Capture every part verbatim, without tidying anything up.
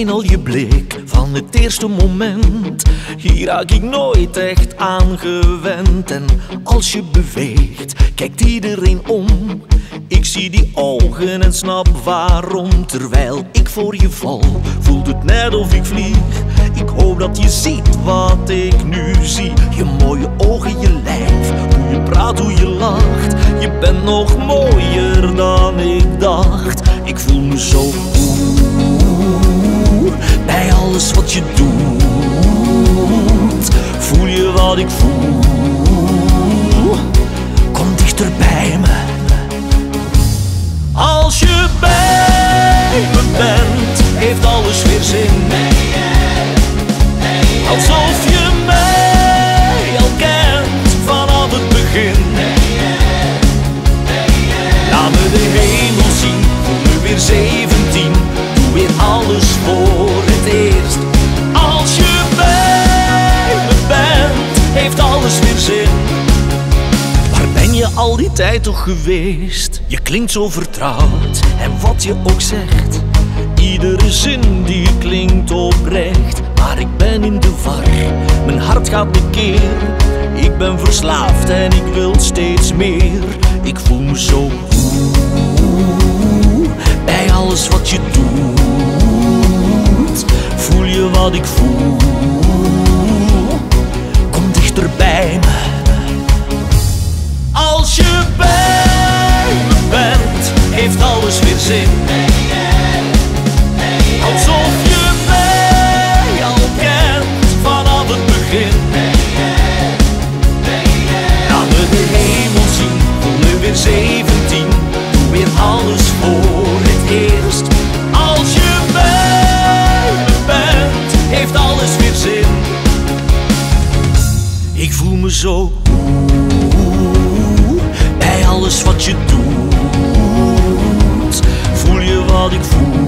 alleen al je blik van het eerste moment. Hier raak ik nooit echt aan gewend. En als je beweegt, kijkt iedereen om. Ik zie die ogen en snap waarom. Terwijl ik voor je val, voelt het net of ik vlieg. Ik hoop dat je ziet wat ik nu zie. Je mooie ogen, je lijf, hoe je praat, hoe je lacht. Je bent nog mooier dan ik dacht. Ik voel me zo goed bij alles wat je doet. Voel je wat ik voel? Kom dichter bij me. Als je bij me bent, heeft alles weer zin. Alsof je mij al kent vanaf het begin. Laat me de hemel zien, voel me weer zeventien. Doe weer alles voor het eerst. Als je bij me bent, heeft alles weer zin. Waar ben je al die tijd toch geweest? Je klinkt zo vertrouwd en wat je ook zegt, iedere zin die klinkt oprecht. Maar ik ben in de war, mijn hart gaat tekeer. Ik ben verslaafd en ik wil steeds meer. Ik voel me zo goed bij alles wat je doet. Voel je wat ik voel? Kom dichter bij me. Als je bij me bent, heeft alles weer zin. Alsof je mij al kent vanaf het begin. Laat me de hemel zien, voel me weer zeventien. Doe weer alles voor het eerst. Als je bij me bent, heeft alles weer zin. Ik voel me zo goed bij alles wat je doet. Voel je wat ik voel?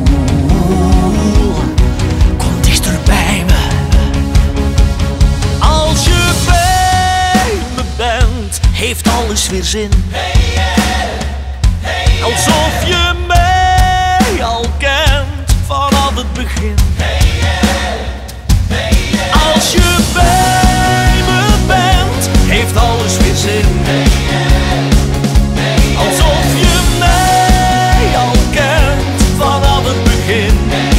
Kom dichter bij me. Als je bij me bent, heeft alles weer zin. Alsof je mij al kent vanaf het begin. Als je bij me bent, heeft alles weer zin. Alsof je mij al kent vanaf het begin.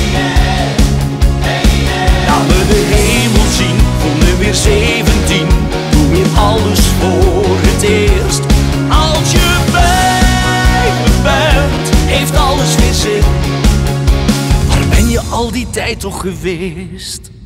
Laat me de hemel zien, voel me weer zeventien. Doe weer alles voor het eerst. Als je bij me bent, heeft alles weer zin. Waar ben je al die tijd toch geweest?